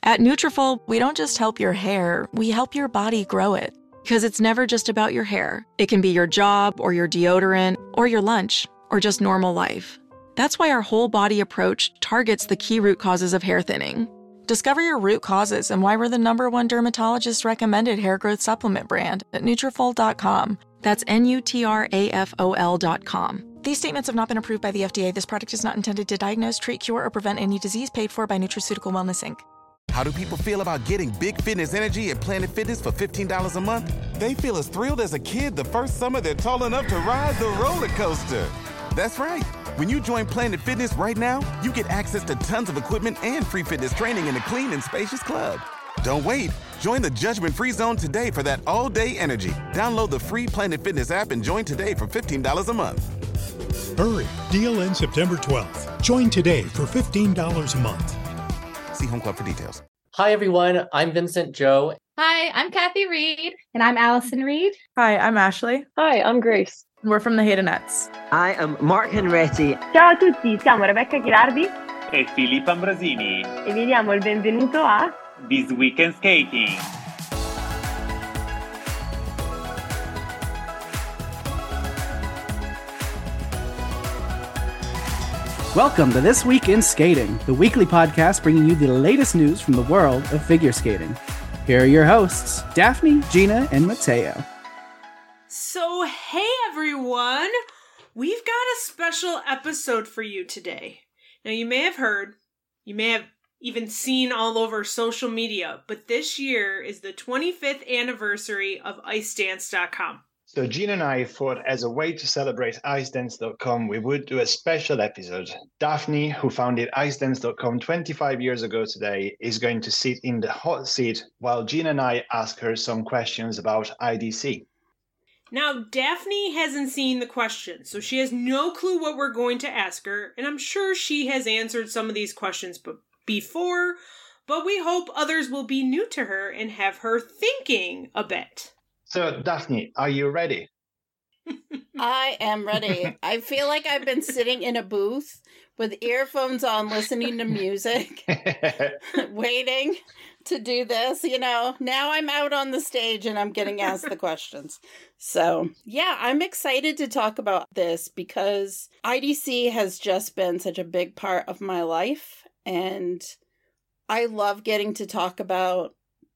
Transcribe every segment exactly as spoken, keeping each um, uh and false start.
At Nutrafol, we don't just help your hair, we help your body grow it. Because it's never just about your hair. It can be your job, or your deodorant, or your lunch, or just normal life. That's why our whole body approach targets the key root causes of hair thinning. Discover your root causes and why we're the number one dermatologist recommended hair growth supplement brand at Nutrafol dot com. That's N U T R A F O L dot com. These statements have not been approved by the F D A. This product is not intended to diagnose, treat, cure, or prevent any disease. Paid for by Nutraceutical Wellness, Incorporated. How do people feel about getting big fitness energy at Planet Fitness for fifteen dollars a month? They feel as thrilled as a kid the first summer they're tall enough to ride the roller coaster. That's right. When you join Planet Fitness right now, you get access to tons of equipment and free fitness training in a clean and spacious club. Don't wait. Join the judgment-free zone today for that all-day energy. Download the free Planet Fitness app and join today for fifteen dollars a month. Hurry. Deal ends September twelfth. Join today for fifteen dollars a month. See Home Club for details. Hi, everyone. I'm Vincent Joe. Hi, I'm Kathy Reed. And I'm Allison Reed. Hi, I'm Ashley. Hi, I'm Grace. We're from the Haydenettes. I am Mark Henretti. Ciao a tutti, siamo Rebecca Ghirardi e Filippo Ambrosini e vi diamo il benvenuto a This Weekend Skating. Welcome to This Week in Skating, the weekly podcast bringing you the latest news from the world of figure skating. Here are your hosts, Daphne, Gina, and Mateo. So, hey everyone! We've got a special episode for you today. Now, you may have heard, you may have even seen all over social media, but this year is the twenty-fifth anniversary of ice dance dot com. So Gina and I thought as a way to celebrate ice dance dot com, we would do a special episode. Daphne, who founded ice dance dot com twenty-five years ago today, is going to sit in the hot seat while Gina and I ask her some questions about I D C. Now, Daphne hasn't seen the questions, so she has no clue what we're going to ask her, and I'm sure she has answered some of these questions b- before, but we hope others will be new to her and have her thinking a bit. So, Daphne, are you ready? I am ready. I feel like I've been sitting in a booth with earphones on, listening to music, waiting to do this. You know, now I'm out on the stage and I'm getting asked the questions. So, yeah, I'm excited to talk about this because I D C has just been such a big part of my life. And I love getting to talk about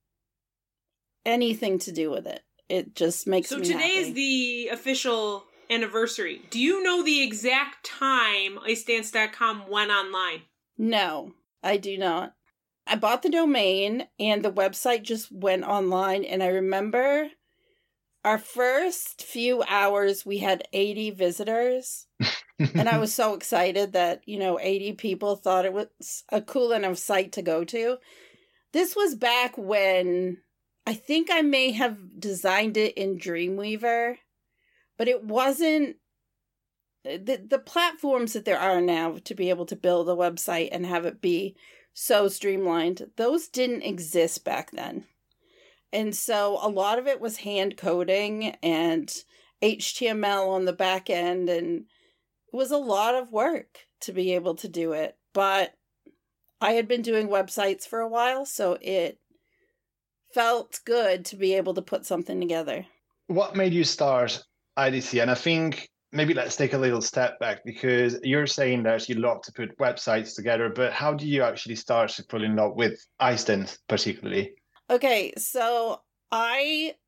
anything to do with it. It just makes so me So today happy. is the official anniversary. Do you know the exact time ice dance dot com went online? No, I do not. I bought the domain and the website just went online. And I remember our first few hours, we had eighty visitors. And I was so excited that, you know, eighty people thought it was a cool enough site to go to. This was back when I think I may have designed it in Dreamweaver, but it wasn't the the platforms that there are now to be able to build a website and have it be so streamlined. Those didn't exist back then. And so a lot of it was hand coding and H T M L on the back end, and it was a lot of work to be able to do it. But I had been doing websites for a while, so it felt good to be able to put something together. What made you start I D C? And I think maybe let's take a little step back, because you're saying that you love to put websites together, but how do you actually start to fall in love with ice dance particularly? Okay, so I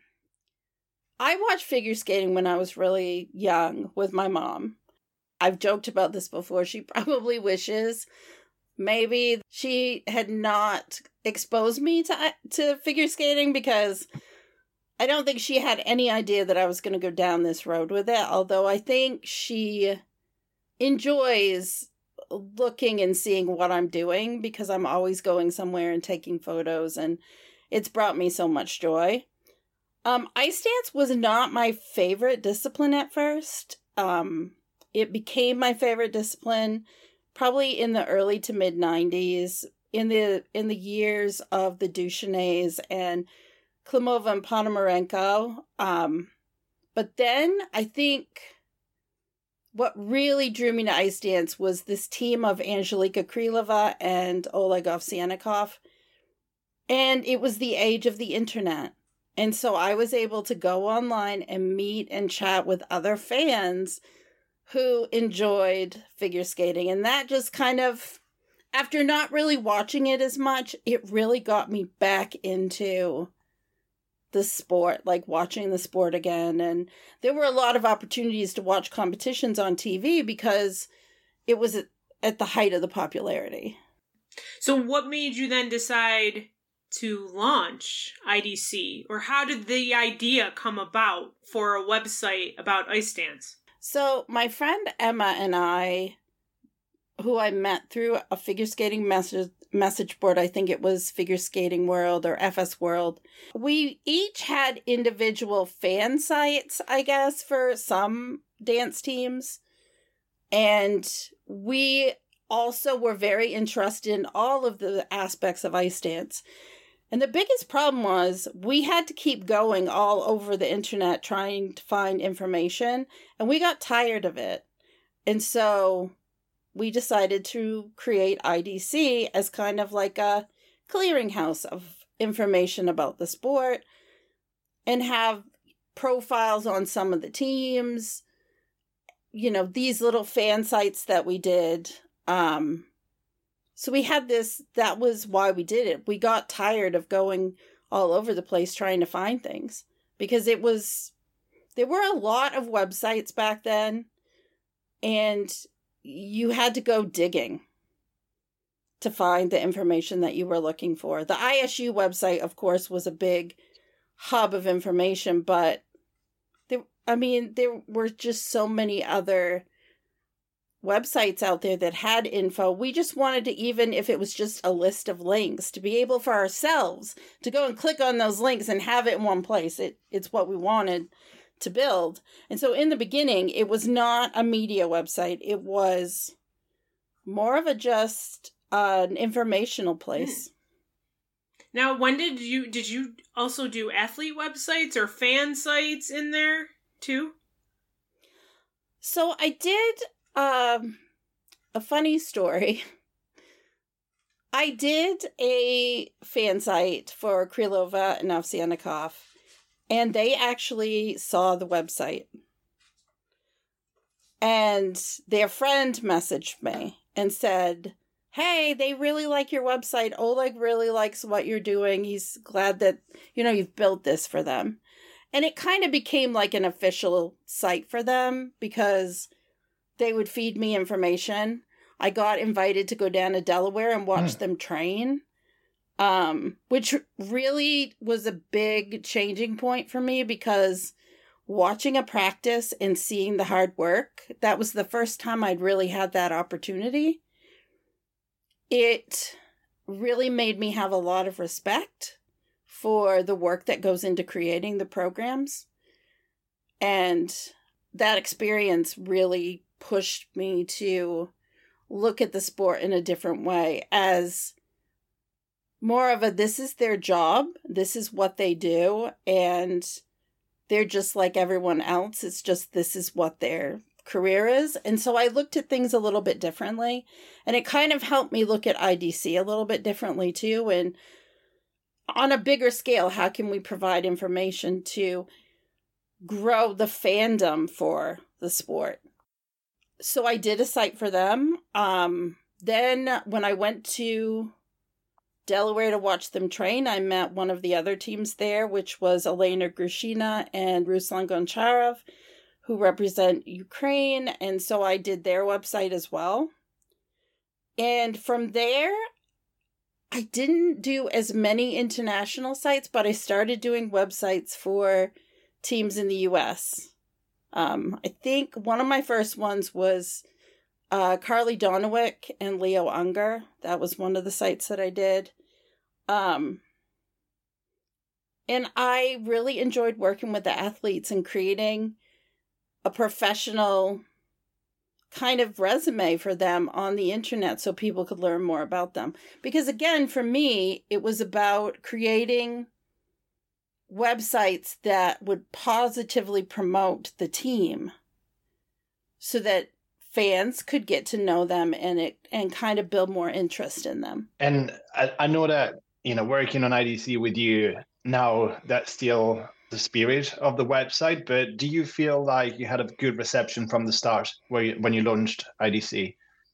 I watched figure skating when I was really young with my mom. I've joked about this before. She probably wishes maybe she had not exposed me to to figure skating, because I don't think she had any idea that I was going to go down this road with it. Although I think she enjoys looking and seeing what I'm doing, because I'm always going somewhere and taking photos, and it's brought me so much joy. Um, ice dance was not my favorite discipline at first. Um, it became my favorite discipline probably in the early to mid nineties, in the in the years of the Duchenets and Klimova and Ponomarenko. Um, but then I think what really drew me to ice dance was this team of Angelika Krylova and Oleg Ovsyannikov. And it was the age of the internet. And so I was able to go online and meet and chat with other fans who enjoyed figure skating. And that just kind of, after not really watching it as much, it really got me back into the sport, like watching the sport again. And there were a lot of opportunities to watch competitions on T V because it was at the height of the popularity. So what made you then decide to launch I D C? Or how did the idea come about for a website about ice dance? So my friend Emma and I, who I met through a figure skating message message board, I think it was Figure Skating World or F S World, we each had individual fan sites, I guess, for some dance teams. And we also were very interested in all of the aspects of ice dance. And the biggest problem was we had to keep going all over the internet trying to find information, and we got tired of it. And so we decided to create I D C as kind of like a clearinghouse of information about the sport and have profiles on some of the teams, you know, these little fan sites that we did. Um, so we had this, that was why we did it. We got tired of going all over the place trying to find things because it was, there were a lot of websites back then and you had to go digging to find the information that you were looking for. The I S U website, of course, was a big hub of information, but there, I mean, there were just so many other websites out there that had info. We just wanted to, even if it was just a list of links, to be able for ourselves to go and click on those links and have it in one place. It It's what we wanted to build. And so in the beginning, it was not a media website. It was more of a just uh, an informational place. Now, when did you, did you also do athlete websites or fan sites in there too? So I did um, a funny story. I did a fan site for Krylova and Ovsyannikov, and they actually saw the website. And their friend messaged me and said, hey, they really like your website. Oleg really likes what you're doing. He's glad that, you know, you've built this for them. And it kind of became like an official site for them because they would feed me information. I got invited to go down to Delaware and watch mm. them train, um, which really was a big changing point for me because watching a practice and seeing the hard work, that was the first time I'd really had that opportunity. It really made me have a lot of respect for the work that goes into creating the programs. And that experience really pushed me to look at the sport in a different way as more of a, this is their job, this is what they do, and they're just like everyone else. It's just this is what their career is. And so I looked at things a little bit differently, and it kind of helped me look at I D C a little bit differently too. And on a bigger scale, how can we provide information to grow the fandom for the sport? So I did a site for them. Um, then when I went to Delaware to watch them train, I met one of the other teams there, which was Elena Grushina and Ruslan Goncharov, who represent Ukraine. And so I did their website as well. And from there, I didn't do as many international sites, but I started doing websites for teams in the U S. Um, I think one of my first ones was uh, Carly Donowick and Leo Unger. That was one of the sites that I did. Um, and I really enjoyed working with the athletes and creating a professional kind of resume for them on the internet so people could learn more about them. Because again, for me, it was about creating websites that would positively promote the team so that fans could get to know them and it and kind of build more interest in them. And I, I know that you know, working on I D C with you now, that's still the spirit of the website. But do you feel like you had a good reception from the start where you, when you launched I D C?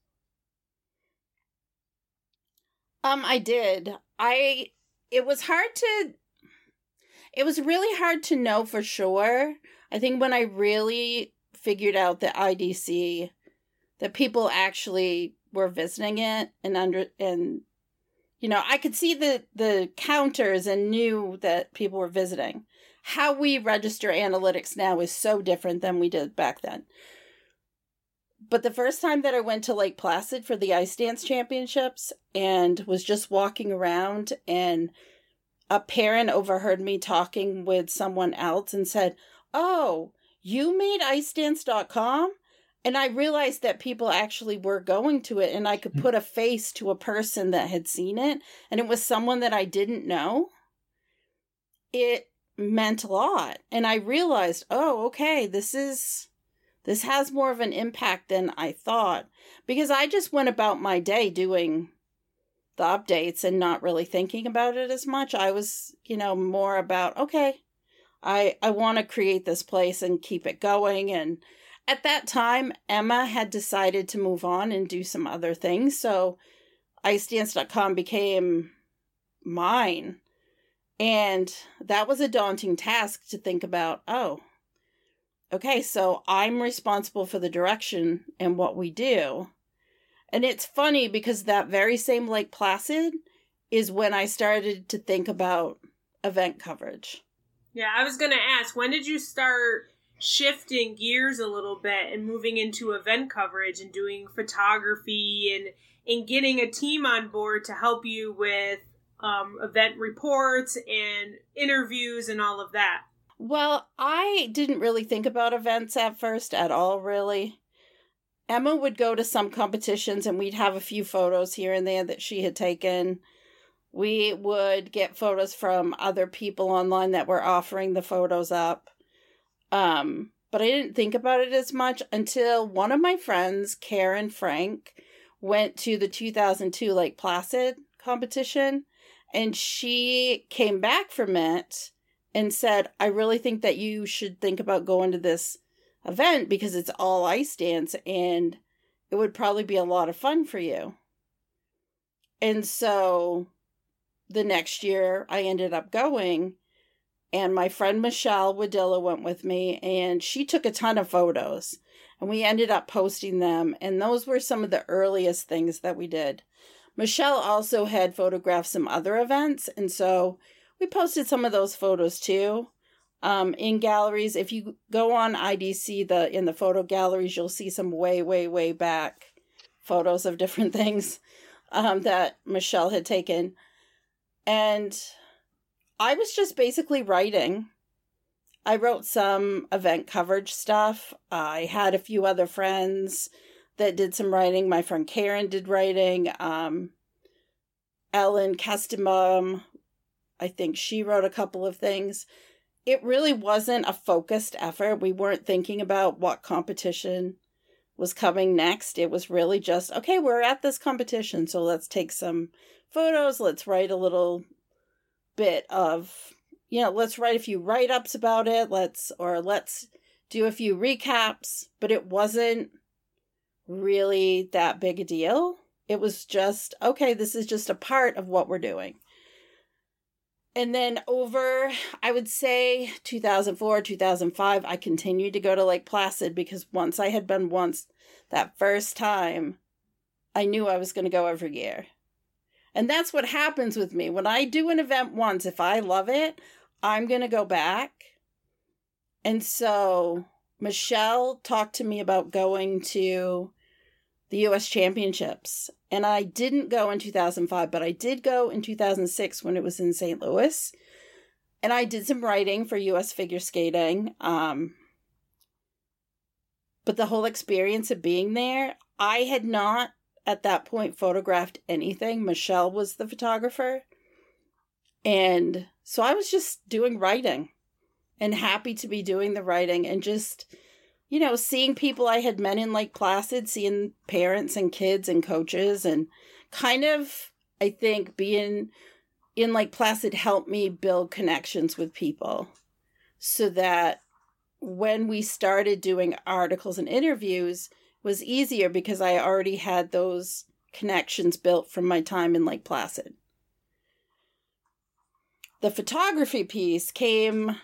Um, I did. I, it was hard to, it was really hard to know for sure. I think when I really figured out that I D C, that people actually were visiting it and under, and, you know, I could see the, the counters and knew that people were visiting. How we register analytics now is so different than we did back then. But the first time that I went to Lake Placid for the Ice Dance Championships and was just walking around, and a parent overheard me talking with someone else and said, "Oh, you made ice dance dot com?" And I realized that people actually were going to it, and I could put a face to a person that had seen it, and it was someone that I didn't know. It meant a lot. And I realized, oh, okay, this is... This has more of an impact than I thought, because I just went about my day doing the updates and not really thinking about it as much. I was, you know, more about, okay, I I want to create this place and keep it going. And at that time, Emma had decided to move on and do some other things. So ice dance dot com became mine. And that was a daunting task to think about, oh, okay, so I'm responsible for the direction and what we do. And it's funny because that very same Lake Placid is when I started to think about event coverage. Yeah, I was going to ask, when did you start shifting gears a little bit and moving into event coverage and doing photography and, and getting a team on board to help you with um, event reports and interviews and all of that? Well, I didn't really think about events at first at all, really. Emma would go to some competitions and we'd have a few photos here and there that she had taken. We would get photos from other people online that were offering the photos up. Um, but I didn't think about it as much until one of my friends, Karen Frank, went to the two thousand two Lake Placid competition, and she came back from it and said, I really think that you should think about going to this event because it's all ice dance and it would probably be a lot of fun for you. And so the next year I ended up going, and my friend Michelle Wadilla went with me, and she took a ton of photos and we ended up posting them. And those were some of the earliest things that we did. Michelle also had photographed some other events, and so we posted some of those photos too, um, in galleries. If you go on I D C, the in the photo galleries, you'll see some way, way, way back photos of different things um, that Michelle had taken. And I was just basically writing. I wrote some event coverage stuff. I had a few other friends that did some writing. My friend Karen did writing. Um, Ellen Kestembaum, I think she wrote a couple of things. It really wasn't a focused effort. We weren't thinking about what competition was coming next. It was really just, okay, we're at this competition, so let's take some photos. Let's write a little bit of, you know, let's write a few write-ups about it. Let's, or let's do a few recaps. But it wasn't really that big a deal. It was just, okay, this is just a part of what we're doing. And then over, I would say, two thousand four, two thousand five, I continued to go to Lake Placid because once I had been once, that first time, I knew I was going to go every year. And that's what happens with me. When I do an event once, if I love it, I'm going to go back. And so Michelle talked to me about going to the U S Championships. And I didn't go in two thousand five, but I did go in two thousand six when it was in Saint Louis. And I did some writing for U S Figure Skating. Um, but the whole experience of being there, I had not at that point photographed anything. Michelle was the photographer. And so I was just doing writing and happy to be doing the writing and just, you know, seeing people I had met in Lake Placid, seeing parents and kids and coaches, and kind of, I think, being in Lake Placid helped me build connections with people so that when we started doing articles and interviews, it was easier because I already had those connections built from my time in Lake Placid. The photography piece came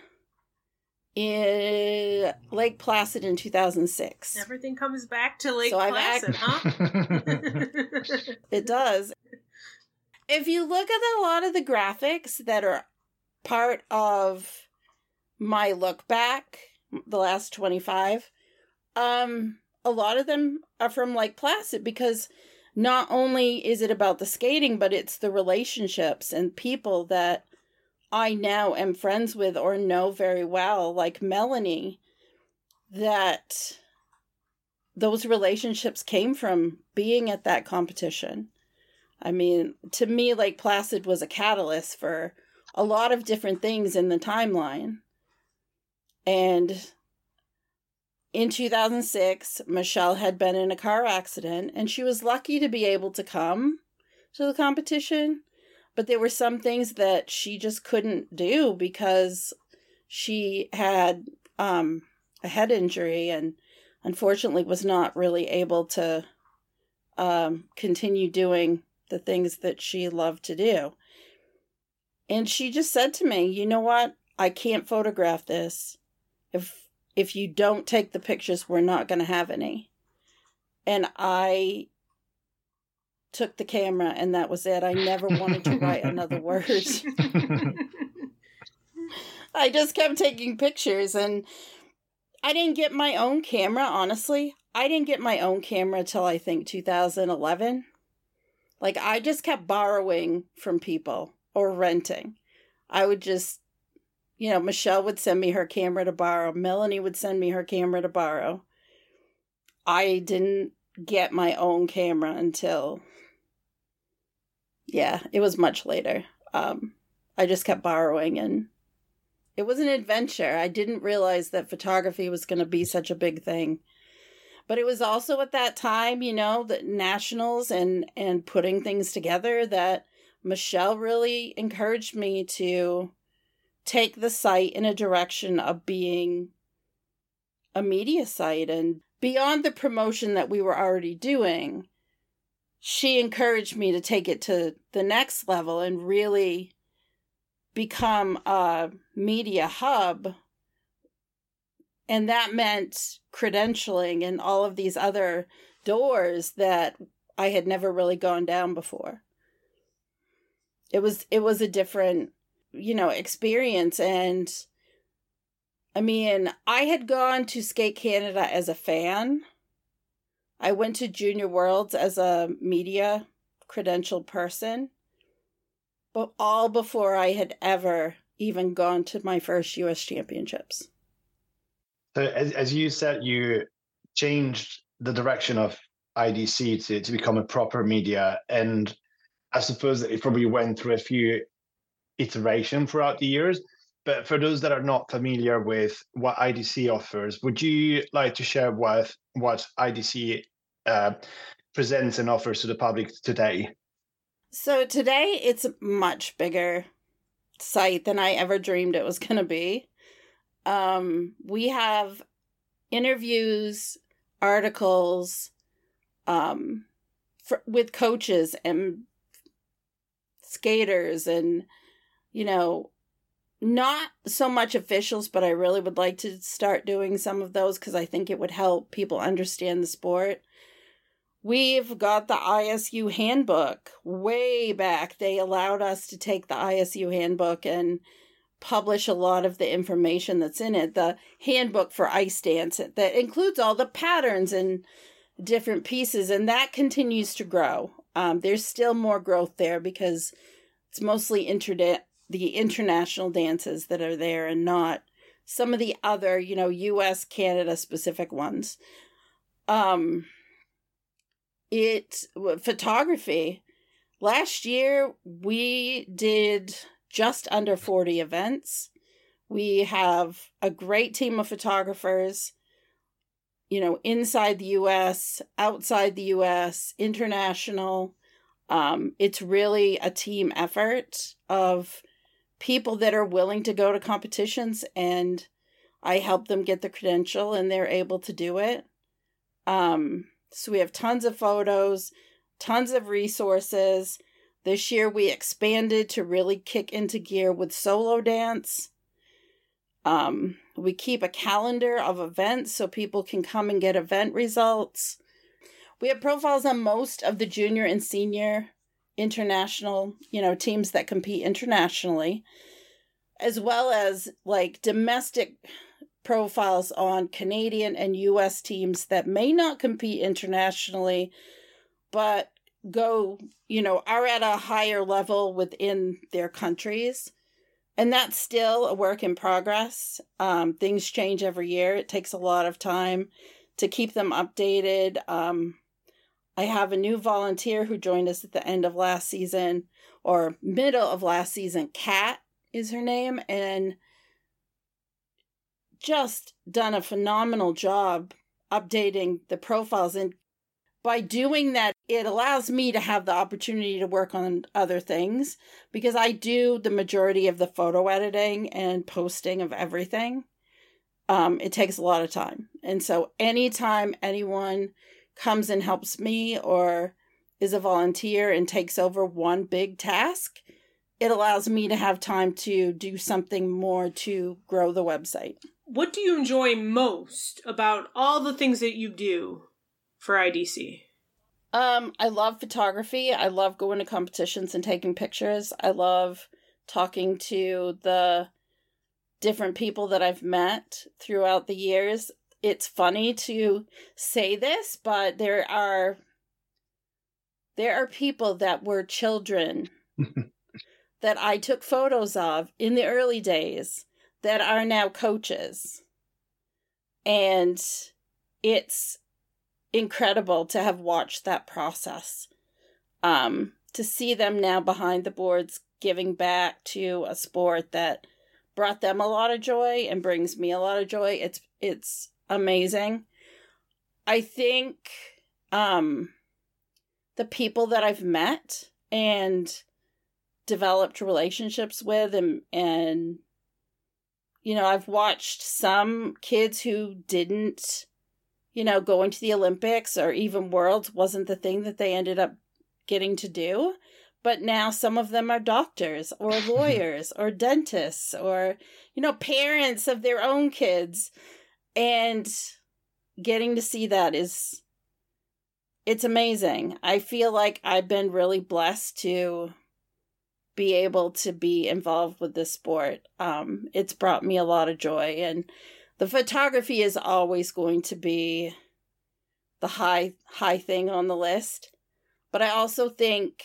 in Lake Placid in two thousand six. Everything comes back to Lake so Placid, act- huh? It does. If you look at a lot of the graphics that are part of my look back, the last twenty-five, um, a lot of them are from Lake Placid because not only is it about the skating, but it's the relationships and people that I now am friends with or know very well, like Melanie, that those relationships came from being at that competition. I mean, to me, Lake Placid was a catalyst for a lot of different things in the timeline. And in two thousand six, Michelle had been in a car accident, and she was lucky to be able to come to the competition. But there were some things that she just couldn't do because she had um, a head injury and unfortunately was not really able to um, continue doing the things that she loved to do. And she just said to me, you know what? I can't photograph this. If if you don't take the pictures, we're not going to have any. And I took the camera and that was it. I never wanted to write another word. I just kept taking pictures, and I didn't get my own camera, honestly. I didn't get my own camera till I think two thousand eleven. Like, I just kept borrowing from people or renting. I would just, you know, Michelle would send me her camera to borrow. Melanie would send me her camera to borrow. I didn't get my own camera until, yeah, it was much later. Um, I just kept borrowing, and it was an adventure. I didn't realize that photography was going to be such a big thing. But it was also at that time, you know, the nationals and, and putting things together that Michelle really encouraged me to take the site in a direction of being a media site. And beyond the promotion that we were already doing, she encouraged me to take it to the next level and really become a media hub. And that meant credentialing and all of these other doors that I had never really gone down before. It was it was a different, you know, experience. And I mean, I had gone to Skate Canada as a fan. I went to Junior Worlds as a media credentialed person, but all before I had ever even gone to my first U S championships. So as, as you said, you changed the direction of I D C to, to become a proper media. And I suppose that it probably went through a few iterations throughout the years. But for those that are not familiar with what I D C offers, would you like to share what, what I D C uh, presents and offers to the public today? So today it's a much bigger site than I ever dreamed it was going to be. Um, we have interviews, articles, um, for, with coaches and skaters and, you know, not so much officials, but I really would like to start doing some of those because I think it would help people understand the sport. We've got the I S U handbook. Way back, they allowed us to take the I S U handbook and publish a lot of the information that's in it. The handbook for ice dance that includes all the patterns and different pieces, and that continues to grow. Um, there's still more growth there because it's mostly internet, the international dances that are there and not some of the other, you know, U S, Canada specific ones. Um, it, photography. Last year, we did just under forty events. We have a great team of photographers, you know, inside the U S, outside the U S, international. Um, it's really a team effort of people that are willing to go to competitions, and I help them get the credential and they're able to do it. Um, so we have tons of photos, tons of resources. This year we expanded to really kick into gear with solo dance. Um, we keep a calendar of events so people can come and get event results. We have profiles on most of the junior and senior international, you know, teams that compete internationally, as well as like domestic profiles on Canadian and U S teams that may not compete internationally, but go, you know, are at a higher level within their countries. And that's still a work in progress. Um, things change every year. It takes a lot of time to keep them updated. Um, I have a new volunteer who joined us at the end of last season, or middle of last season. Kat is her name, and just done a phenomenal job updating the profiles. And by doing that, it allows me to have the opportunity to work on other things, because I do the majority of the photo editing and posting of everything. Um, it takes a lot of time. And so anytime anyone comes and helps me or is a volunteer and takes over one big task, it allows me to have time to do something more to grow the website. What do you enjoy most about all the things that you do for I D C? Um, I love photography. I love going to competitions and taking pictures. I love talking to the different people that I've met throughout the years. It's funny to say this, but there are there are people that were children that I took photos of in the early days that are now coaches. And it's incredible to have watched that process. Um, to see them now behind the boards giving back to a sport that brought them a lot of joy and brings me a lot of joy. It's it's amazing. I think um, the people that I've met and developed relationships with, and, and, you know, I've watched some kids who didn't, you know, going to the Olympics or even Worlds wasn't the thing that they ended up getting to do. But now some of them are doctors or lawyers or dentists or, you know, parents of their own kids. And getting to see that is, it's amazing. I feel like I've been really blessed to be able to be involved with this sport. Um, it's brought me a lot of joy. And the photography is always going to be the high, high thing on the list. But I also think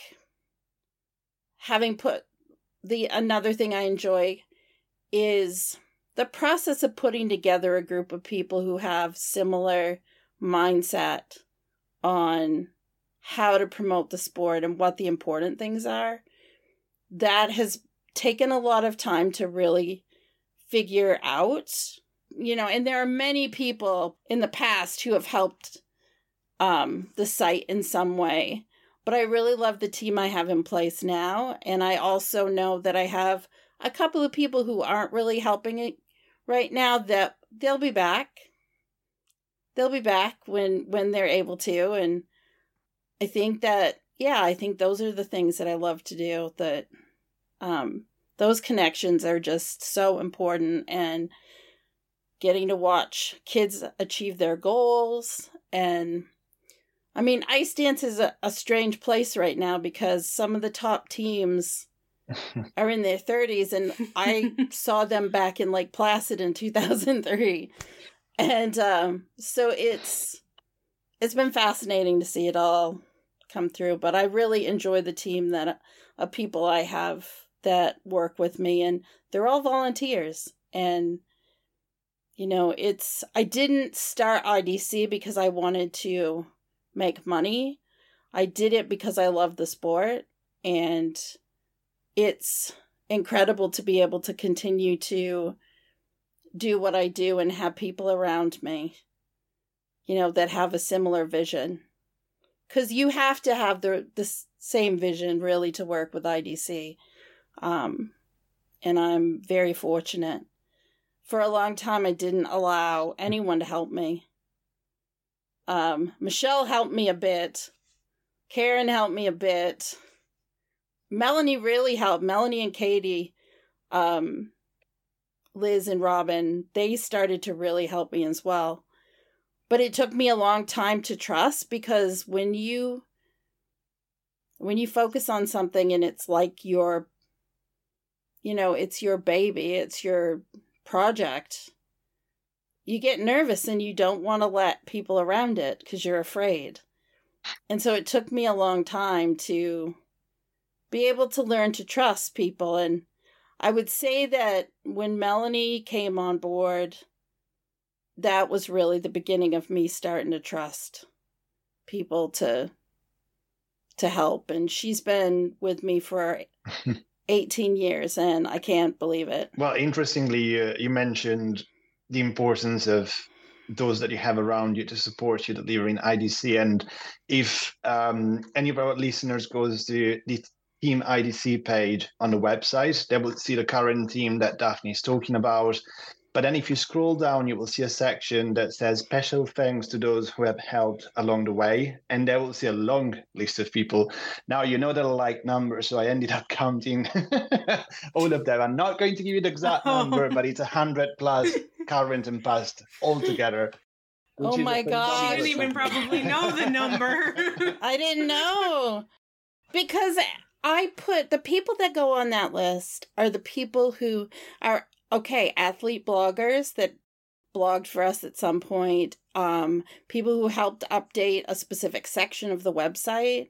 having put the, another thing I enjoy is the process of putting together a group of people who have similar mindset on how to promote the sport and what the important things are. That has taken a lot of time to really figure out, you know, and there are many people in the past who have helped um, the site in some way. But I really love the team I have in place now. And I also know that I have a couple of people who aren't really helping it right now, that they'll be back. They'll be back when, when they're able to. And I think that, yeah, I think those are the things that I love to do, that um, those connections are just so important, and getting to watch kids achieve their goals. And I mean, ice dance is a, a strange place right now because some of the top teams are in their thirties, and I saw them back in Lake Placid in two thousand three. And um, so it's it's been fascinating to see it all come through. But I really enjoy the team that of people I have that work with me, and they're all volunteers. And you know, it's I didn't start I D C because I wanted to make money. I did it because I love the sport, and it's incredible to be able to continue to do what I do and have people around me, you know, that have a similar vision. because you have to have the the same vision really to work with I D C. Um, and I'm very fortunate. For a long time, I didn't allow anyone to help me. Um, Michelle helped me a bit. Karen helped me a bit. Melanie really helped. Melanie and Katie, um, Liz and Robin, they started to really help me as well. But it took me a long time to trust, because when you when you focus on something and it's like your, you know, it's your baby, it's your project, you get nervous and you don't want to let people around it because you're afraid. And so it took me a long time to be able to learn to trust people. And I would say that when Melanie came on board, that was really the beginning of me starting to trust people to to help. And she's been with me for eighteen years, and I can't believe it. Well, interestingly, uh, you mentioned the importance of those that you have around you to support you delivering I D C. And if um, any of our listeners goes to the Team I D C page on the website, they will see the current team that Daphne is talking about. But then if you scroll down, you will see a section that says special thanks to those who have helped along the way. And there will see a long list of people. Now, you know that I like numbers, so I ended up counting all of them. I'm not going to give you the exact number, but it's one hundred plus current and past altogether. Oh my God. She didn't even probably know the number. I didn't know. Because I put, the people that go on that list are the people who are, okay, athlete bloggers that blogged for us at some point, um, people who helped update a specific section of the website.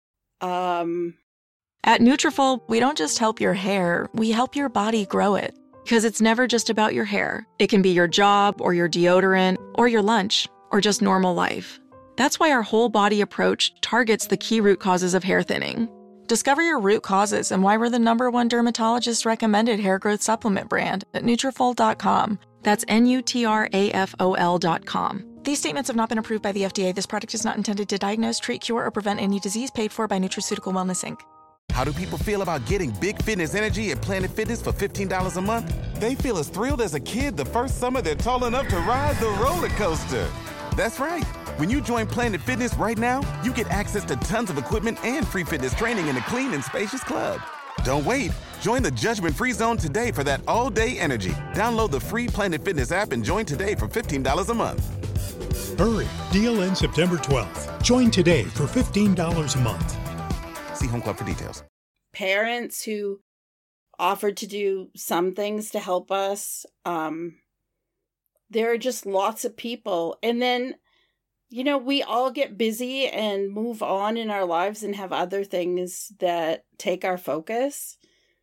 Um, At Nutrafol, we don't just help your hair, we help your body grow it. Because it's never just about your hair. It can be your job, or your deodorant, or your lunch, or just normal life. That's why our whole body approach targets the key root causes of hair thinning. Discover your root causes and why we're the number one dermatologist recommended hair growth supplement brand at Nutrafol dot com. That's N U T R A F O L dot com. These statements have not been approved by the F D A. This product is not intended to diagnose, treat, cure, or prevent any disease. Paid for by Nutraceutical Wellness, Incorporated. How do people feel about getting big fitness energy at Planet Fitness for fifteen dollars a month? They feel as thrilled as a kid the first summer they're tall enough to ride the roller coaster. That's right. When you join Planet Fitness right now, you get access to tons of equipment and free fitness training in a clean and spacious club. Don't wait. Join the judgment-free zone today for that all-day energy. Download the free Planet Fitness app and join today for fifteen dollars a month. Hurry. Deal ends September twelfth. Join today for fifteen dollars a month. See Home Club for details. Parents who offered to do some things to help us. Um, there are just lots of people. And then, you know, we all get busy and move on in our lives and have other things that take our focus.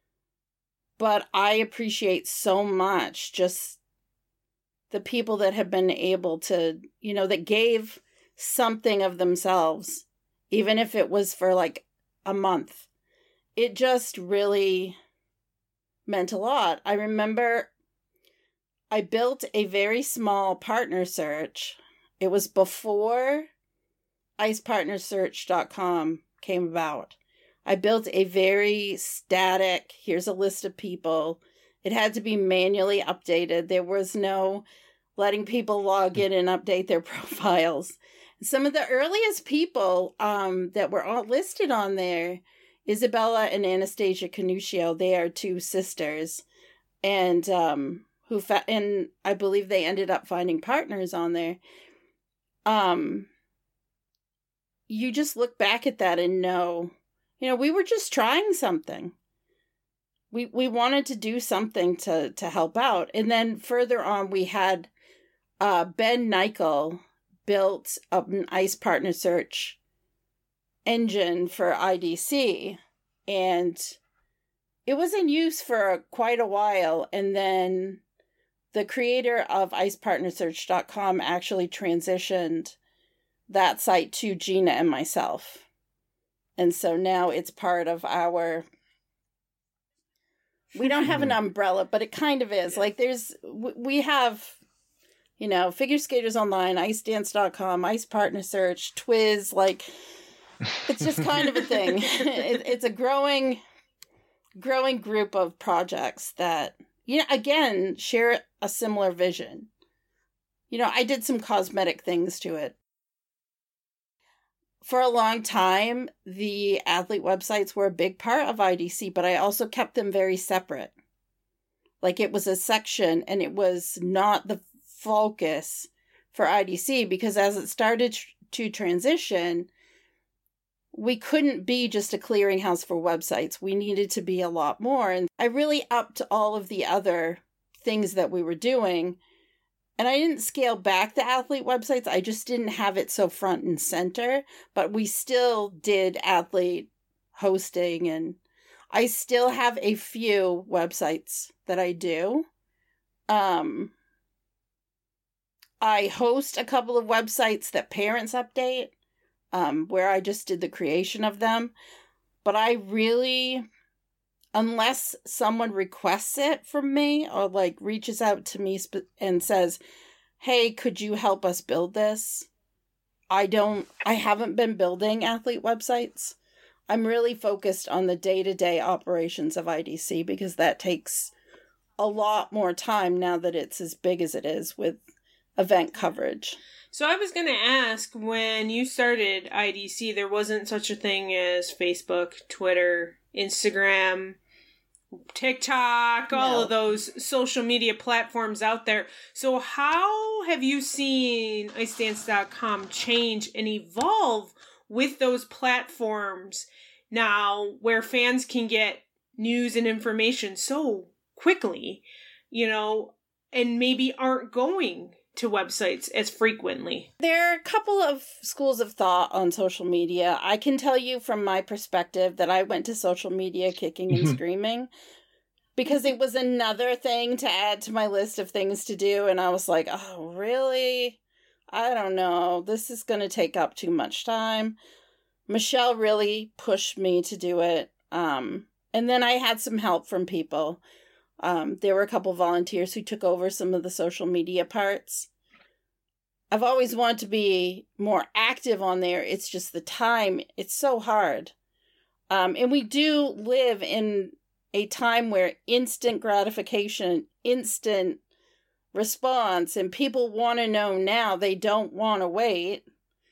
But I appreciate so much just the people that have been able to, you know, that gave something of themselves, even if it was for like a month. It just really meant a lot. I remember I built a very small partner search. It was before ice partner search dot com came about. I built a very static, here's a list of people. It had to be manually updated. There was no letting people log in and update their profiles. Some of the earliest people um, that were all listed on there, Isabella and Anastasia Canuccio, they are two sisters, and um, who fa- and I believe they ended up finding partners on there. Um, you just look back at that and know, you know, we were just trying something. We we wanted to do something to to help out, and then further on, we had uh, Ben Nichol built an ICE Partner Search engine for I D C, and it was in use for quite a while, and then the creator of ice partner search dot com actually transitioned that site to Gina and myself, and so now it's part of our, we don't have an umbrella, but it kind of is. Like there's, we have, you know, Figure Skaters Online, ice dance dot com, Ice Partner Search, Twiz, like it's just kind of a thing. it, it's a growing, growing group of projects that, you know, again, share a similar vision. You know, I did some cosmetic things to it. For a long time, the athlete websites were a big part of I D C, but I also kept them very separate. Like it was a section and it was not the focus for I D C, because as it started tr- to transition, we couldn't be just a clearinghouse for websites. We needed to be a lot more. And I really upped all of the other things that we were doing. And I didn't scale back the athlete websites. I just didn't have it so front and center. But we still did athlete hosting. And I still have a few websites that I do. Um, I host a couple of websites that parents update, um, where I just did the creation of them. But I really, unless someone requests it from me or like reaches out to me sp- and says, hey, could you help us build this? I don't, I haven't been building athlete websites. I'm really focused on the day-to-day operations of I D C because that takes a lot more time now that it's as big as it is with event coverage. So I was going to ask, when you started I D C, there wasn't such a thing as Facebook, Twitter, Instagram, TikTok, all No. of those social media platforms out there. So how have you seen ice dance dot com change and evolve with those platforms now, where fans can get news and information so quickly, you know, and maybe aren't going to websites as frequently? There are a couple of schools of thought on social media. I can tell you from my perspective that I went to social media kicking and screaming because it was another thing to add to my list of things to do. And I was like, oh, really? I don't know. This is going to take up too much time. Michelle really pushed me to do it. Um, and then I had some help from people. Um, there were a couple volunteers who took over some of the social media parts. I've always wanted to be more active on there. It's just the time. It's so hard. Um, and we do live in a time where instant gratification, instant response, and people want to know now. They don't want to wait.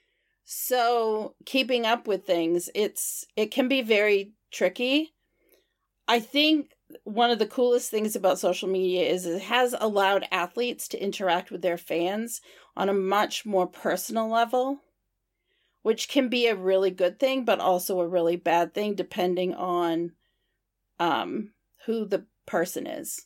So keeping up with things, it's it can be very tricky. I think one of the coolest things about social media is it has allowed athletes to interact with their fans on a much more personal level, which can be a really good thing, but also a really bad thing depending on um, who the person is.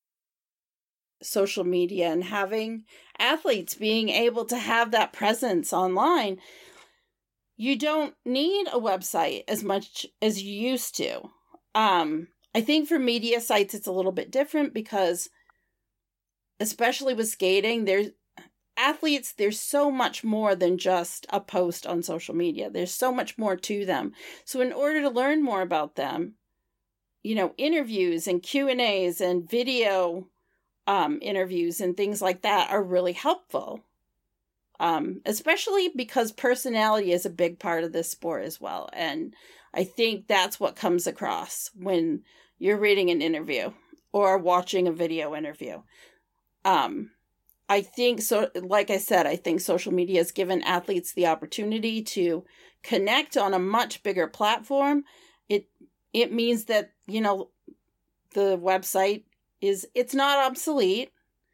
Social media and having athletes being able to have that presence online, you don't need a website as much as you used to. Um, I think for media sites, it's a little bit different because, especially with skating, there's athletes, there's so much more than just a post on social media. There's so much more to them. So in order to learn more about them, you know, interviews and Q and A's and video um, interviews and things like that are really helpful. Um, especially because personality is a big part of this sport as well. And I think that's what comes across when you're reading an interview or watching a video interview. Um, I think, so, like I said, I think social media has given athletes the opportunity to connect on a much bigger platform. It, it means that, you know, the website is, it's not obsolete.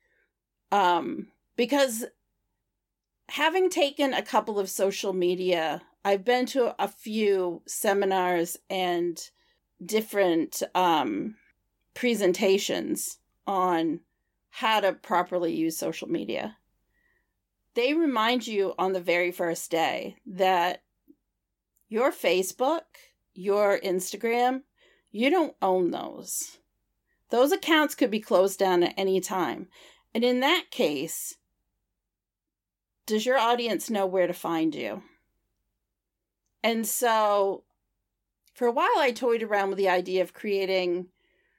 Um, because having taken a couple of social media, I've been to a few seminars and different um, presentations on how to properly use social media. They remind you on the very first day that your Facebook, your Instagram, you don't own those. Those accounts could be closed down at any time. And in that case, does your audience know where to find you? And so, for a while, I toyed around with the idea of creating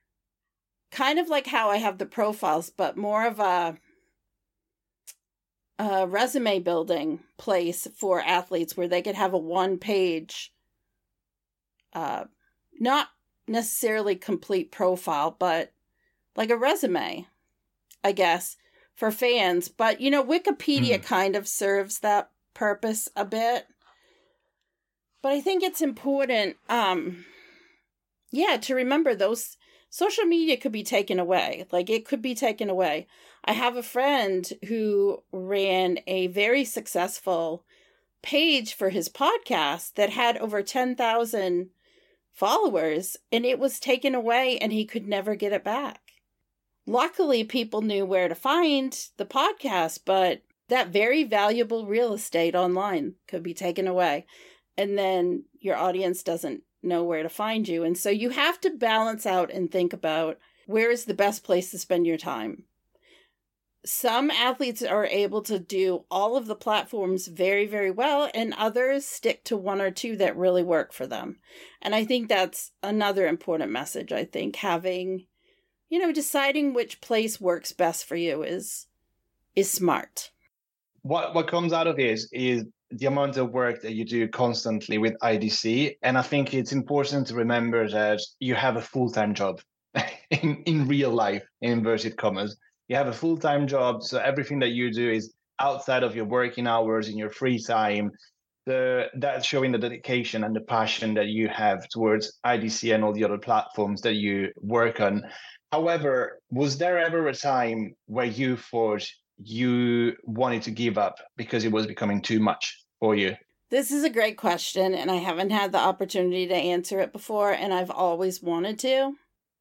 kind of like how I have the profiles, but more of a a resume building place for athletes where they could have a one page, uh, not necessarily complete profile, but like a resume, I guess, for fans. But, you know, Wikipedia mm. kind of serves that purpose a bit. But I think it's important, um, yeah, to remember those social media could be taken away. Like, it could be taken away. I have a friend who ran a very successful page for his podcast that had over ten thousand followers, and it was taken away and he could never get it back. Luckily, people knew where to find the podcast, but that very valuable real estate online could be taken away. And then your audience doesn't know where to find you. And so you have to balance out and think about where is the best place to spend your time. Some athletes are able to do all of the platforms very, very well, and others stick to one or two that really work for them. And I think that's another important message. I think having, you know, deciding which place works best for you is is smart. What what comes out of this is the amount of work that you do constantly with I D C. And I think it's important to remember that you have a full-time job in, in real life, in inverted commas. You have a full-time job, so everything that you do is outside of your working hours, in your free time. The, that's showing the dedication and the passion that you have towards I D C and all the other platforms that you work on. However, was there ever a time where you thought you wanted to give up because it was becoming too much for you? This is a great question, and I haven't had the opportunity to answer it before, and I've always wanted to.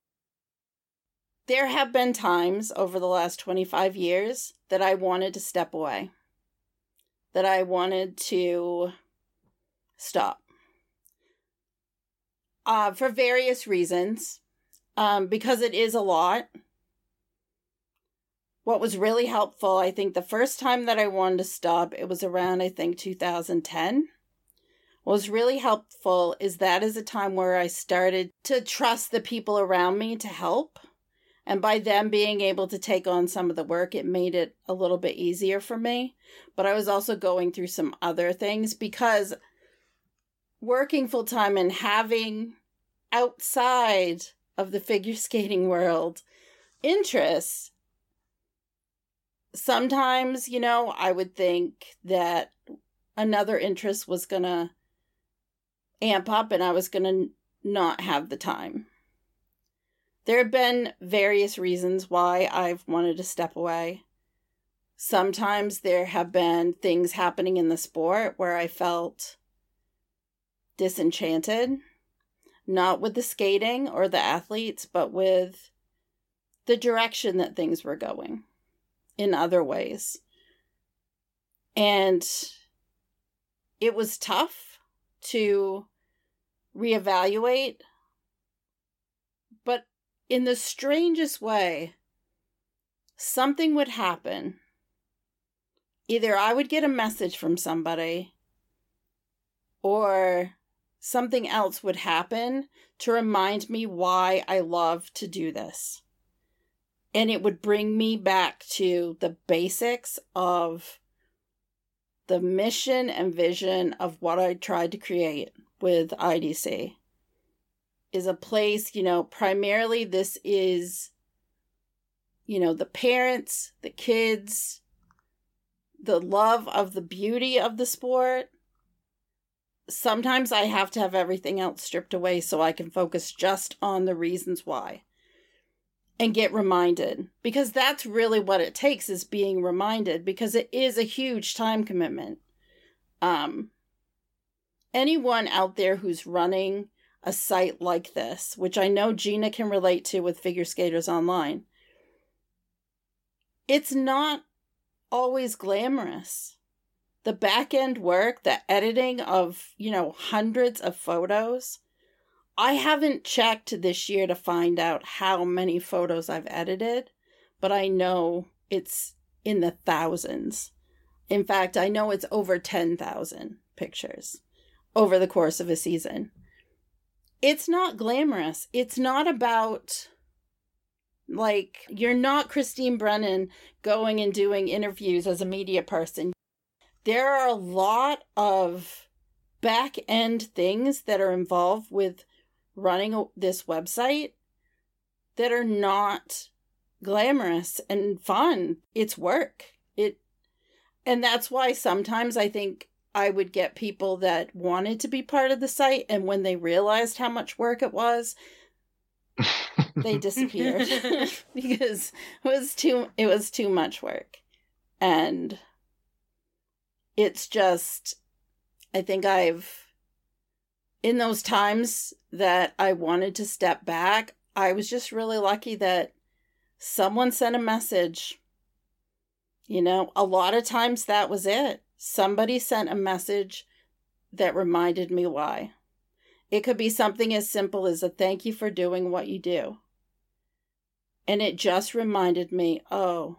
There have been times over the last twenty-five years that I wanted to step away, that I wanted to stop. Uh, for various reasons, um, because it is a lot. What was really helpful, I think the first time that I wanted to stop, it was around, I think, two thousand ten. What was really helpful is that is a time where I started to trust the people around me to help. And by them being able to take on some of the work, it made it a little bit easier for me. But I was also going through some other things because working full-time and having outside of the figure skating world interests, sometimes, you know, I would think that another interest was going to amp up and I was going to not have the time. There have been various reasons why I've wanted to step away. Sometimes there have been things happening in the sport where I felt disenchanted, not with the skating or the athletes, but with the direction that things were going in other ways. And it was tough to reevaluate, but in the strangest way, something would happen. Either I would get a message from somebody, or something else would happen to remind me why I love to do this. And it would bring me back to the basics of the mission and vision of what I tried to create with I D C. Is a place, you know, primarily this is, you know, the parents, the kids, the love of the beauty of the sport. Sometimes I have to have everything else stripped away so I can focus just on the reasons why and get reminded, because that's really what it takes, is being reminded, because it is a huge time commitment. Um, anyone out there who's running a site like this, which I know Gina can relate to with Figure Skaters Online, it's not always glamorous. The back end work, the editing of, you know, hundreds of photos. I haven't checked this year to find out how many photos I've edited, but I know it's in the thousands. In fact, I know it's over ten thousand pictures over the course of a season. It's not glamorous. It's not about Like, you're not Christine Brennan going and doing interviews as a media person. There are a lot of back-end things that are involved with running this website that are not glamorous and fun. It's work. It, and that's why sometimes I think I would get people that wanted to be part of the site, and when they realized how much work it was, they disappeared because it was too it was too much work. And it's just, I think I've, in those times that I wanted to step back, I was just really lucky that someone sent a message. You know, a lot of times that was it. Somebody sent a message that reminded me why. It could be something as simple as a thank you for doing what you do. And it just reminded me, oh,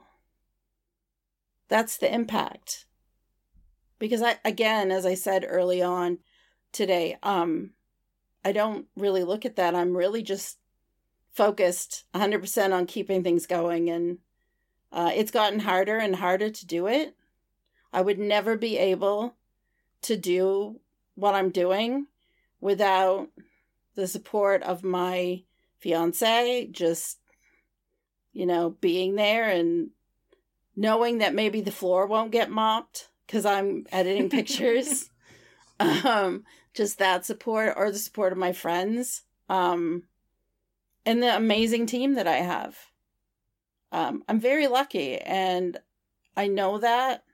that's the impact. Because I, again, as I said early on today, um, I don't really look at that. I'm really just focused one hundred percent on keeping things going. And uh, it's gotten harder and harder to do it. I would never be able to do what I'm doing without the support of my fiance, just, you know, being there and knowing that maybe the floor won't get mopped because I'm editing pictures. um, just that support, or the support of my friends, um, and the amazing team that I have. Um, I'm very lucky, and I know that.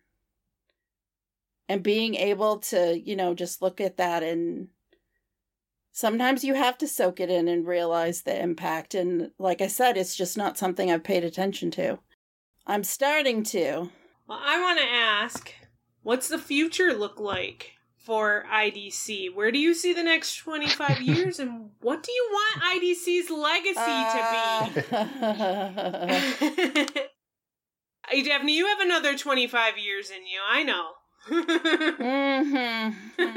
And being able to, you know, just look at that, and sometimes you have to soak it in and realize the impact. And like I said, it's just not something I've paid attention to. I'm starting to. Well, I want to ask, what's the future look like for I D C? Where do you see the next twenty-five years, and what do you want I D C's legacy uh... to be? Hey, Daphne, you have another twenty-five years in you. I know. mm-hmm.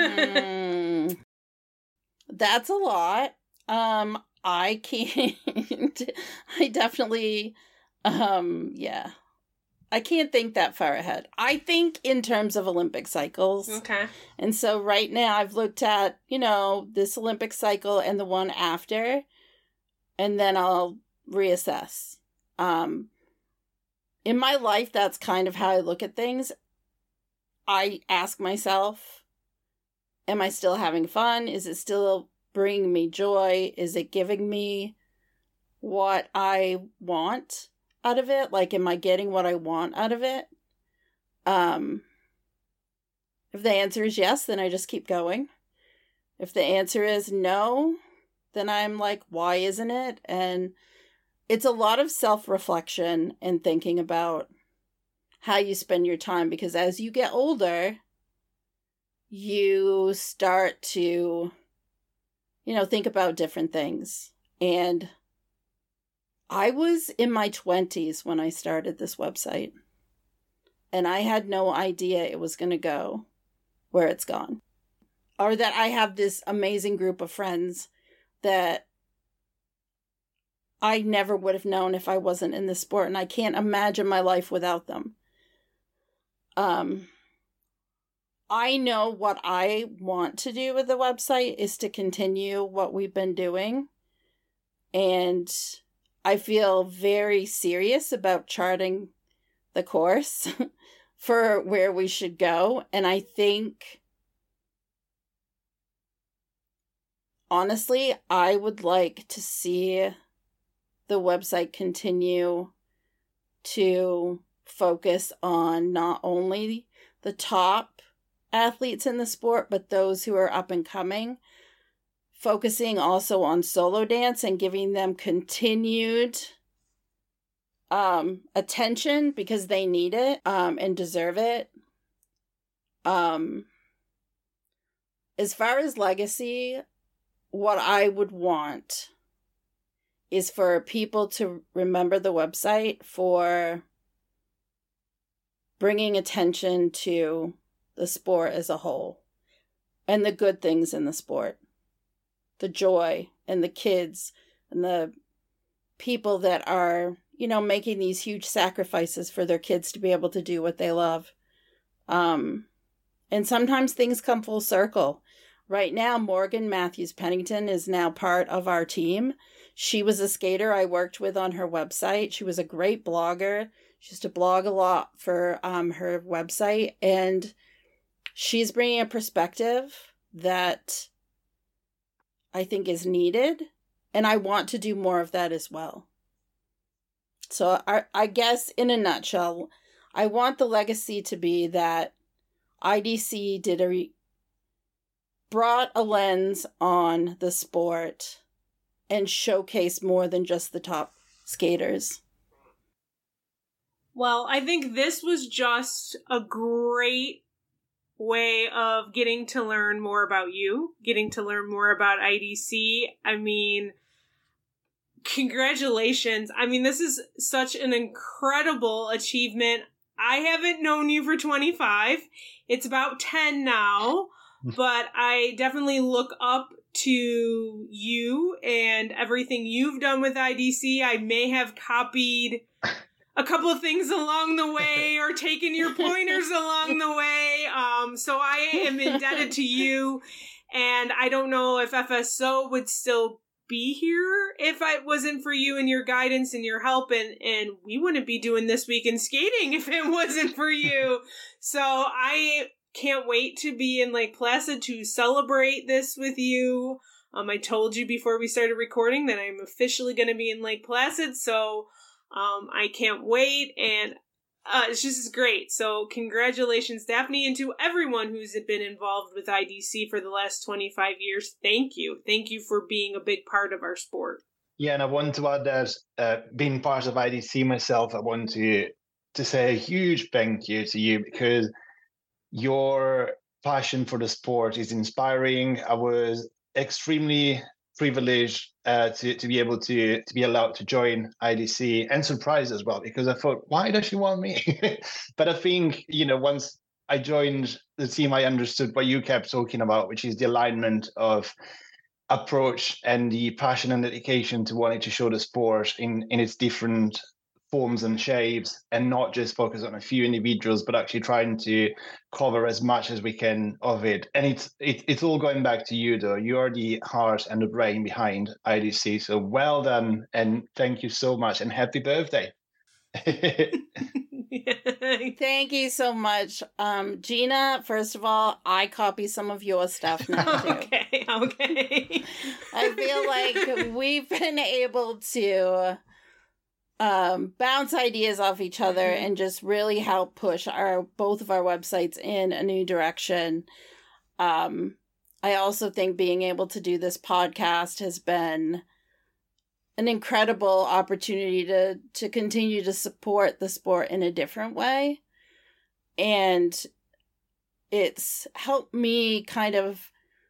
mm. That's a lot. Um, I can't. I definitely. Um, yeah. I can't think that far ahead. I think in terms of Olympic cycles. Okay. And so right now I've looked at, you know, this Olympic cycle and the one after, and then I'll reassess. Um, in my life, that's kind of how I look at things. I ask myself, am I still having fun? Is it still bringing me joy? Is it giving me what I want out of it? Like, am I getting what I want out of it? Um, if the answer is yes, then I just keep going. If the answer is no, then I'm like, why isn't it? And it's a lot of self-reflection and thinking about how you spend your time, because as you get older, you start to, you know, think about different things. And I was in my twenties when I started this website, and I had no idea it was going to go where it's gone, or that I have this amazing group of friends that I never would have known if I wasn't in this sport, and I can't imagine my life without them. Um, I know what I want to do with the website is to continue what we've been doing, and I feel very serious about charting the course for where we should go. And I think, honestly, I would like to see the website continue to focus on not only the top athletes in the sport, but those who are up and coming. Focusing also on solo dance and giving them continued um, attention, because they need it um, and deserve it. Um, as far as legacy, what I would want is for people to remember the website for bringing attention to the sport as a whole and the good things in the sport. The joy and the kids and the people that are, you know, making these huge sacrifices for their kids to be able to do what they love. Um, and sometimes things come full circle. Right now, Morgan Matthews Pennington is now part of our team. She was a skater I worked with on her website. She was a great blogger. She used to blog a lot for um, her website. And she's bringing a perspective that I think is needed. And I want to do more of that as well. So I, I guess in a nutshell, I want the legacy to be that I D C did a re- brought a lens on the sport and showcased more than just the top skaters. Well, I think this was just a great way of getting to learn more about you, getting to learn more about I D C. I mean, congratulations. I mean, this is such an incredible achievement. I haven't known you for twenty-five. It's about ten now, but I definitely look up to you and everything you've done with I D C. I may have copied a couple of things along the way or taken your pointers along the way. Um, so I am indebted to you. And I don't know if F S O would still be here if it wasn't for you and your guidance and your help, and and we wouldn't be doing This Week in Skating if it wasn't for you. So I can't wait to be in Lake Placid to celebrate this with you. Um, I told you before we started recording that I'm officially going to be in Lake Placid, so um, I can't wait, and uh, it's just great. So congratulations, Daphne, and to everyone who's been involved with I D C for the last twenty-five years. Thank you. Thank you for being a big part of our sport. Yeah, and I want to add that uh, being part of I D C myself, I want to to say a huge thank you to you, because your passion for the sport is inspiring. I was extremely privileged uh, to to be able to to be allowed to join I D C, and surprised as well, because I thought, why does she want me? But I think, you know, once I joined the team, I understood what you kept talking about, which is the alignment of approach and the passion and dedication to wanting to show the sport in in its different forms and shapes, and not just focus on a few individuals, but actually trying to cover as much as we can of it. And it's it, it's all going back to you, though. You are the heart and the brain behind I D C. So well done, and thank you so much, and happy birthday. Thank you so much. Um, Gina, first of all, I copy some of your stuff now, too. Okay, okay. I feel like we've been able to um, bounce ideas off each other and just really help push our both of our websites in a new direction. Um, I also think being able to do this podcast has been an incredible opportunity to to continue to support the sport in a different way. And it's helped me kind of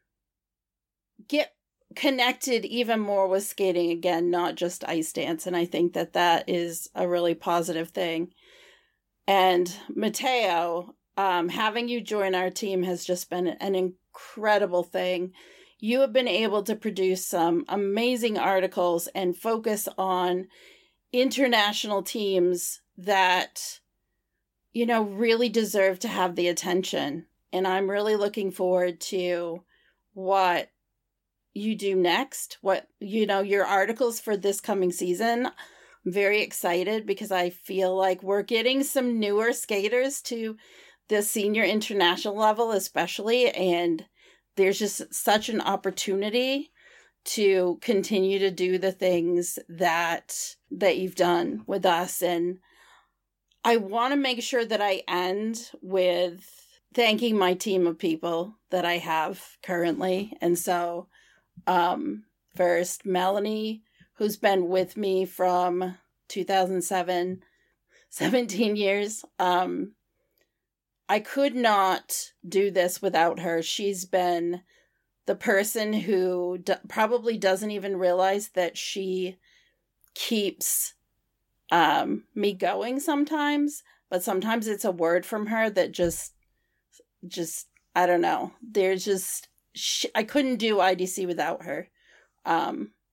get connected even more with skating again, not just ice dance. And I think that that is a really positive thing. And Matteo, um, having you join our team has just been an incredible thing. You have been able to produce some amazing articles and focus on international teams that, you know, really deserve to have the attention. And I'm really looking forward to what you do next, what, you know, your articles for this coming season. I'm very excited because I feel like we're getting some newer skaters to the senior international level, especially, and there's just such an opportunity to continue to do the things that that you've done with us. And I want to make sure that I end with thanking my team of people that I have currently. And so um, first, Melanie, who's been with me from two thousand seven, seventeen years. Um, I could not do this without her. She's been the person who d- probably doesn't even realize that she keeps um, me going sometimes, but sometimes it's a word from her that just, just, I don't know. There's just, she, I couldn't do I D C without her. Um,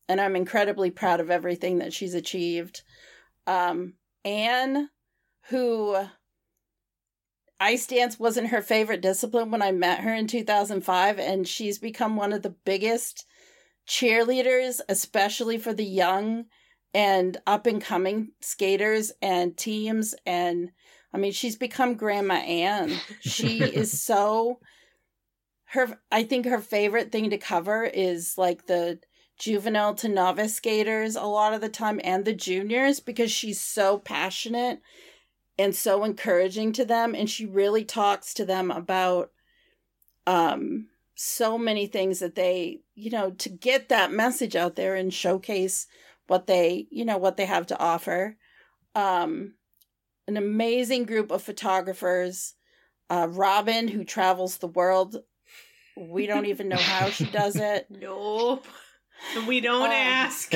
and I'm incredibly proud of everything that she's achieved. Um, Anne, who ice dance wasn't her favorite discipline when I met her in two thousand five, and she's become one of the biggest cheerleaders, especially for the young and up-and-coming skaters and teams. And, I mean, she's become Grandma Anne. She is so... Her, I think her favorite thing to cover is, like, the juvenile to novice skaters a lot of the time, and the juniors, because she's so passionate and so encouraging to them, and she really talks to them about um so many things that they, you know, to get that message out there and showcase what they, you know, what they have to offer. Um, an amazing group of photographers. Uh, Robin, who travels the world. We don't even know how she does it. Nope. We don't um, ask.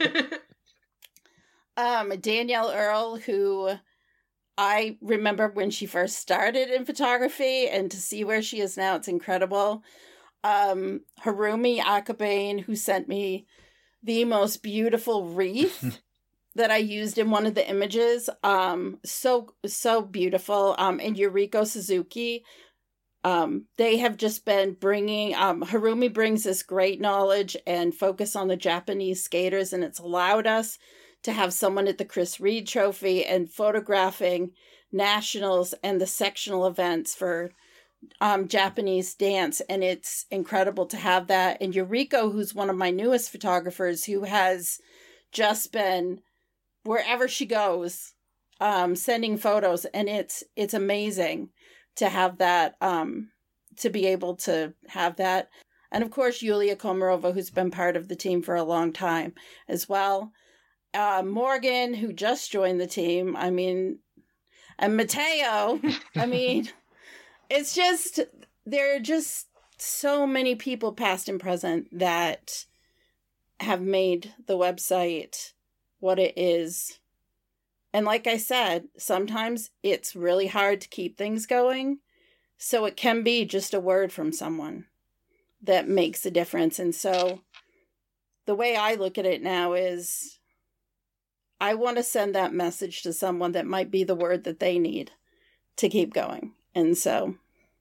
um, Danielle Earl, who I remember when she first started in photography, and to see where she is now, it's incredible. Um, Harumi Akabane, who sent me the most beautiful wreath that I used in one of the images. Um, so, so beautiful. Um, and Yuriko Suzuki. Um, they have just been bringing, um, Harumi brings this great knowledge and focus on the Japanese skaters, and it's allowed us to have someone at the Chris Reed Trophy and photographing nationals and the sectional events for um, Japanese dance. And it's incredible to have that. And Yuriko, who's one of my newest photographers, who has just been wherever she goes, um, sending photos. And it's, it's amazing to have that, um, to be able to have that. And of course, Yulia Komarova, who's been part of the team for a long time as well. Uh, Morgan, who just joined the team. I mean, and Mateo. I mean, it's just, there are just so many people, past and present, that have made the website what it is. And like I said, sometimes it's really hard to keep things going. So it can be just a word from someone that makes a difference. And so the way I look at it now is I want to send that message to someone that might be the word that they need to keep going. And so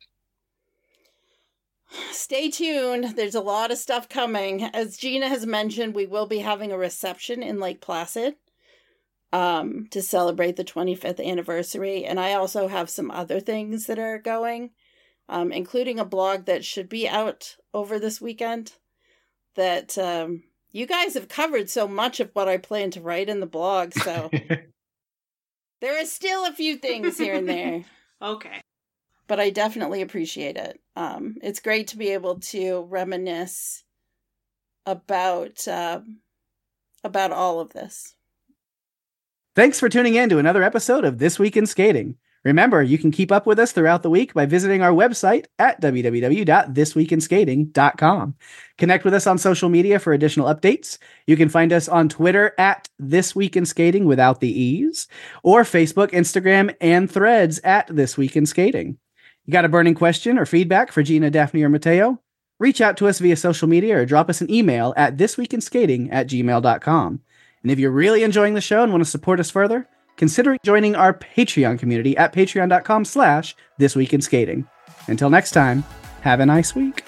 stay tuned. There's a lot of stuff coming. As Gina has mentioned, we will be having a reception in Lake Placid um, to celebrate the twenty-fifth anniversary. And I also have some other things that are going, um, including a blog that should be out over this weekend that um, you guys have covered so much of what I plan to write in the blog. So there are still a few things here and there. Okay. But I definitely appreciate it. Um, it's great to be able to reminisce about uh, about all of this. Thanks for tuning in to another episode of This Week in Skating. Remember, you can keep up with us throughout the week by visiting our website at w w w dot this week in skating dot com. Connect with us on social media for additional updates. You can find us on Twitter at This Week in Skating without the E's, or Facebook, Instagram, and Threads at This Week in Skating. You got a burning question or feedback for Gina, Daphne, or Mateo? Reach out to us via social media or drop us an email at thisweekinskating at gmail dot com. And if you're really enjoying the show and want to support us further, consider joining our Patreon community at patreon dot com slash thisweekinskating. Until next time, have a nice week.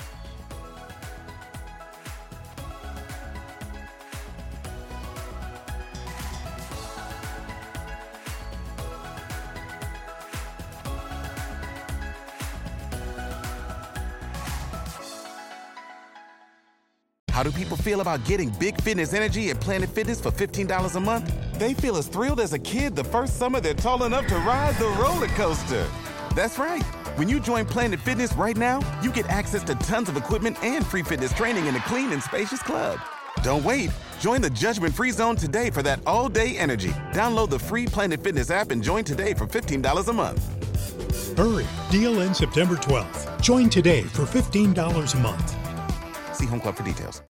How do people feel about getting big fitness energy at Planet Fitness for fifteen dollars a month? They feel as thrilled as a kid the first summer they're tall enough to ride the roller coaster. That's right. When you join Planet Fitness right now, you get access to tons of equipment and free fitness training in a clean and spacious club. Don't wait. Join the judgment-free zone today for that all-day energy. Download the free Planet Fitness app and join today for fifteen dollars a month. Hurry. Deal ends September twelfth. Join today for fifteen dollars a month. See Home Club for details.